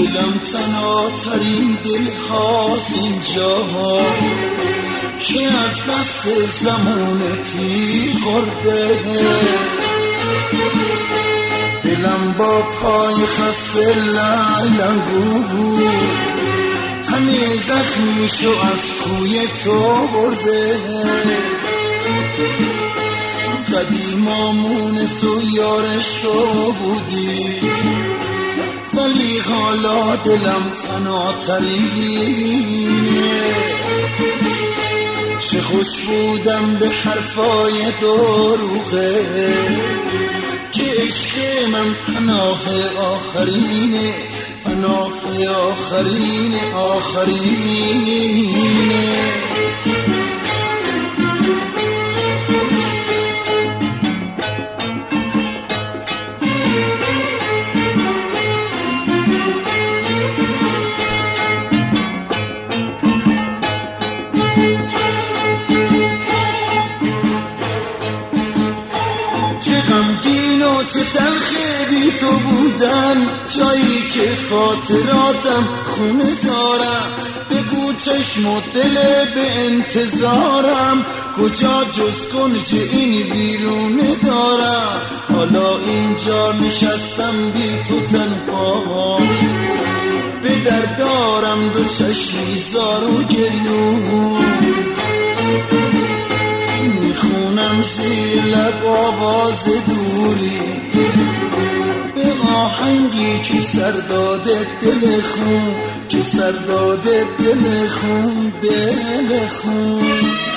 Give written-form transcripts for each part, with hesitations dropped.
دلم تنها ترین دل هاست اینجا که از دست زمان تیر خورده. دلم با پای خسته لیلنگو تن زخمیشو از کوی تو برده. قدیمامون سو یارش تو بودی ولی حالا دلم تنها ترینه. چه خوش بودم به حرفای دروغه که عشق من پناه آخرینه، پناه آخرینه آخرینه. چه تلخی بی تو بودن، جایی که خاطراتم خونه دارم. بگو چشم و دل به انتظارم کجا جز کنج این ویرونه دارم. حالا اینجا نشستم بی تو تنها، به در دارم دو چشمی زار و گلو. میخونم زیر لب آواز دوری به آهنگی که سر داده دل خون، که سر داده دل خون، دل خون.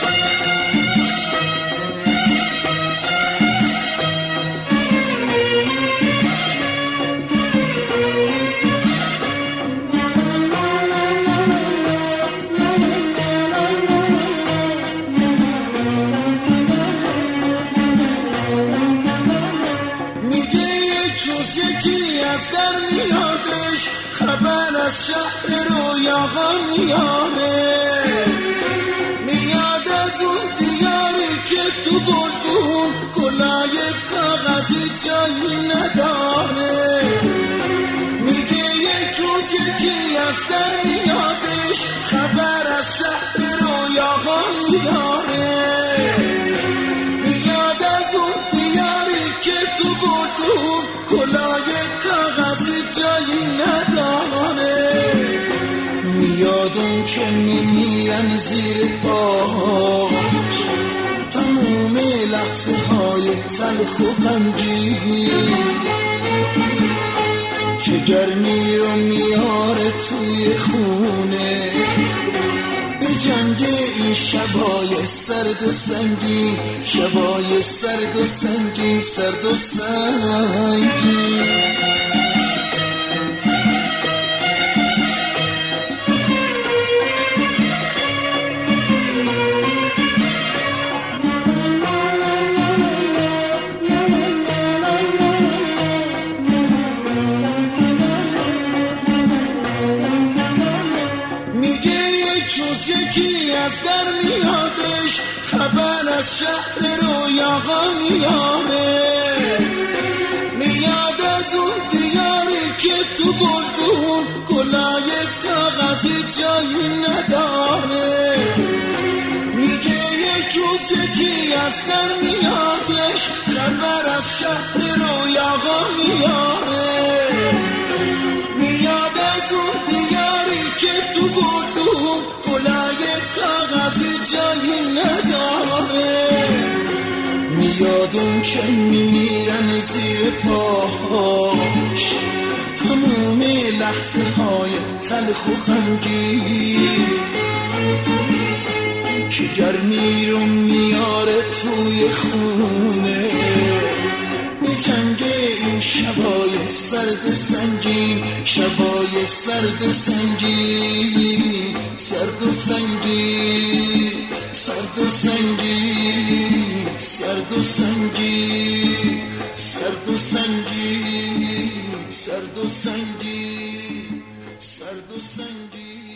در میادش خبر از شهر رویاها میاره، میاد از اون دیاری که تو گلدون گلای کاغذی جایی نداره. میگه یک روز یکی از در میادش خبر از شهر رویاها میاره، میاد از اون دیاری که تو گلدون گلای کاغذی جایی نداره. میاد اون که میمیرن زیر پاش تموم لحظه های تلخ و غمگین، که گرمی رو میاره توی خونه به جنگ این شبای سرد و سنگین، شبای سرد و سنگین، سرد و سنگین. یکی از در میادش خبر از شهر رویاها میاره، میاد از اون دیاری که تو گلدون گلای کاغذی جایی نداره. میگه یک روز یکی از در میادش خبر از شهر رویاها میاره، میاد از اون دیاری که تو گلدون گلای کاغذی جایی نداره. میاد اون که میمیرن زیر پاش تموم لحظه های تلخ و غمگین، که گرمی رو میاره توی خونه به جنگ این شبای سرد و سنگین، شبای سرد و سنگین، سرد و سنگین، سرد و سنگین، سرد و سنگین، سرد و سنگین، سرد و سنگین، سرد و سنگین.